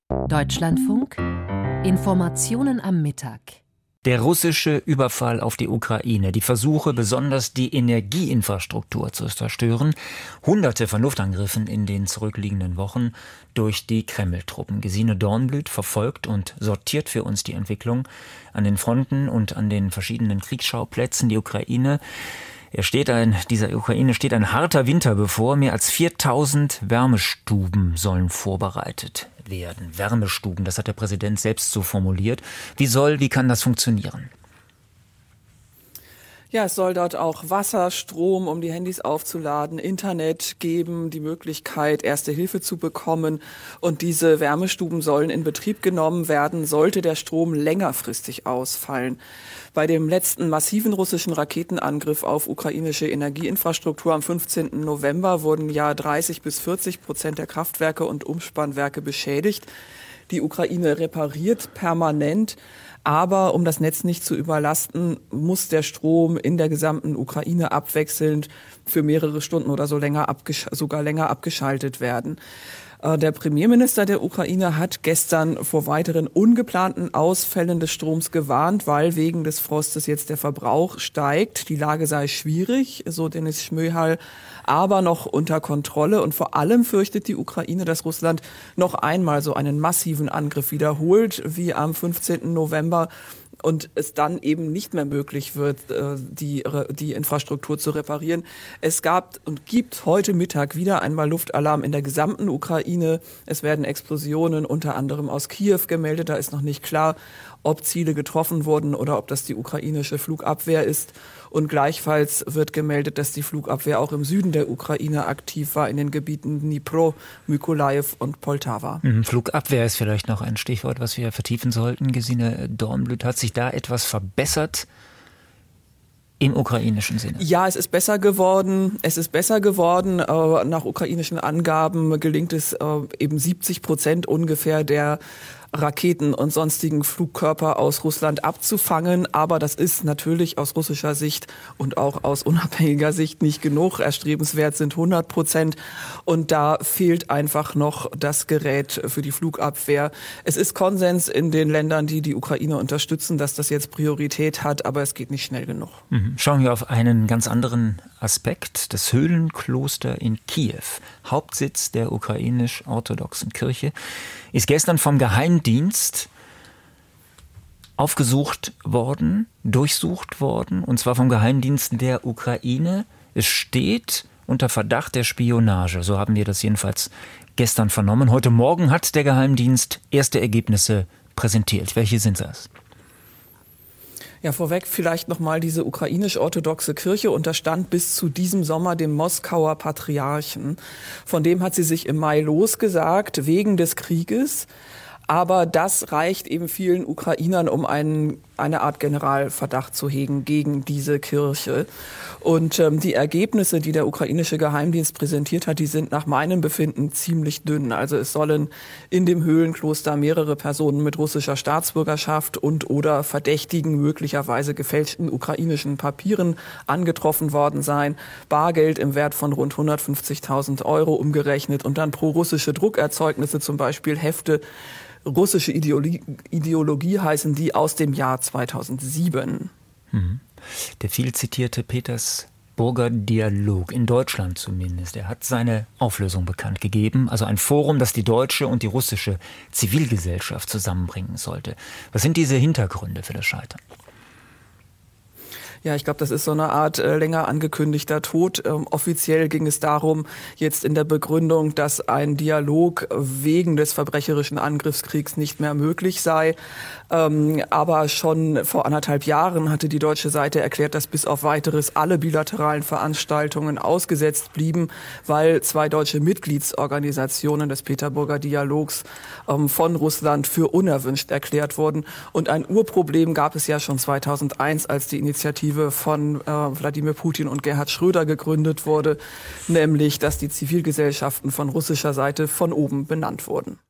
Deutschlandfunk Informationen am Mittag. Der russische Überfall auf die Ukraine, die Versuche, besonders die Energieinfrastruktur zu zerstören, Hunderte von Luftangriffen in den zurückliegenden Wochen durch die Kreml-Truppen. Gesine Dornblüt verfolgt und sortiert für uns die Entwicklung an den Fronten und an den verschiedenen Kriegsschauplätzen. Dieser Ukraine steht ein harter Winter bevor. Mehr als 4000 Wärmestuben sollen vorbereitet werden. Wärmestuben, das hat der Präsident selbst so formuliert. Wie kann das funktionieren? Ja, es soll dort auch Wasser, Strom, um die Handys aufzuladen, Internet geben, die Möglichkeit, Erste Hilfe zu bekommen. Und diese Wärmestuben sollen in Betrieb genommen werden, sollte der Strom längerfristig ausfallen. Bei dem letzten massiven russischen Raketenangriff auf ukrainische Energieinfrastruktur am 15. November wurden ja 30-40% der Kraftwerke und Umspannwerke beschädigt. Die Ukraine repariert permanent. Aber um das Netz nicht zu überlasten, muss der Strom in der gesamten Ukraine abwechselnd für mehrere Stunden oder sogar länger abgeschaltet werden. Der Premierminister der Ukraine hat gestern vor weiteren ungeplanten Ausfällen des Stroms gewarnt, weil wegen des Frostes jetzt der Verbrauch steigt. Die Lage sei schwierig, so Denis Schmyhal, aber noch unter Kontrolle. Und vor allem fürchtet die Ukraine, dass Russland noch einmal so einen massiven Angriff wiederholt, wie am 15. November. Und es dann eben nicht mehr möglich wird, die Infrastruktur zu reparieren. Es gab und gibt heute Mittag wieder einmal Luftalarm in der gesamten Ukraine. Es werden Explosionen unter anderem aus Kiew gemeldet. Da ist noch nicht klar, ob Ziele getroffen wurden oder ob das die ukrainische Flugabwehr ist. Und gleichfalls wird gemeldet, dass die Flugabwehr auch im Süden der Ukraine aktiv war, in den Gebieten Dnipro, Mykolajiw und Poltawa. Flugabwehr ist vielleicht noch ein Stichwort, was wir vertiefen sollten. Gesine Dornblüt, hat sich da etwas verbessert im ukrainischen Sinne? Ja, es ist besser geworden. Nach ukrainischen Angaben gelingt es eben 70% ungefähr der Raketen und sonstigen Flugkörper aus Russland abzufangen. Aber das ist natürlich aus russischer Sicht und auch aus unabhängiger Sicht nicht genug. Erstrebenswert sind 100%. Und da fehlt einfach noch das Gerät für die Flugabwehr. Es ist Konsens in den Ländern, die die Ukraine unterstützen, dass das jetzt Priorität hat. Aber es geht nicht schnell genug. Schauen wir auf einen ganz anderen Aspekt. Das Höhlenkloster in Kiew, Hauptsitz der ukrainisch-orthodoxen Kirche, ist gestern vom Geheimdienst durchsucht worden, und zwar vom Geheimdienst der Ukraine. Es steht unter Verdacht der Spionage, so haben wir das jedenfalls gestern vernommen. Heute Morgen hat der Geheimdienst erste Ergebnisse präsentiert. Welche sind das? Ja, vorweg vielleicht nochmal diese ukrainisch-orthodoxe Kirche unterstand bis zu diesem Sommer dem Moskauer Patriarchen. Von dem hat sie sich im Mai losgesagt, wegen des Krieges. Aber das reicht eben vielen Ukrainern, um eine Art Generalverdacht zu hegen gegen diese Kirche. Und die Ergebnisse, die der ukrainische Geheimdienst präsentiert hat, die sind nach meinem Befinden ziemlich dünn. Also es sollen in dem Höhlenkloster mehrere Personen mit russischer Staatsbürgerschaft und oder verdächtigen, möglicherweise gefälschten ukrainischen Papieren angetroffen worden sein. Bargeld im Wert von rund 150.000 Euro umgerechnet und dann pro-russische Druckerzeugnisse, zum Beispiel Hefte. Russische Ideologie heißen die, aus dem Jahr 2007. Der viel zitierte Petersburger Dialog, in Deutschland zumindest, er hat seine Auflösung bekannt gegeben. Also ein Forum, das die deutsche und die russische Zivilgesellschaft zusammenbringen sollte. Was sind diese Hintergründe für das Scheitern? Ja, ich glaube, das ist so eine Art länger angekündigter Tod. Offiziell ging es darum, jetzt in der Begründung, dass ein Dialog wegen des verbrecherischen Angriffskriegs nicht mehr möglich sei. Aber schon vor 1,5 Jahren hatte die deutsche Seite erklärt, dass bis auf Weiteres alle bilateralen Veranstaltungen ausgesetzt blieben, weil 2 deutsche Mitgliedsorganisationen des Petersburger Dialogs von Russland für unerwünscht erklärt wurden. Und ein Urproblem gab es ja schon 2001, als die Initiative von Wladimir Putin und Gerhard Schröder gegründet wurde, nämlich dass die Zivilgesellschaften von russischer Seite von oben benannt wurden.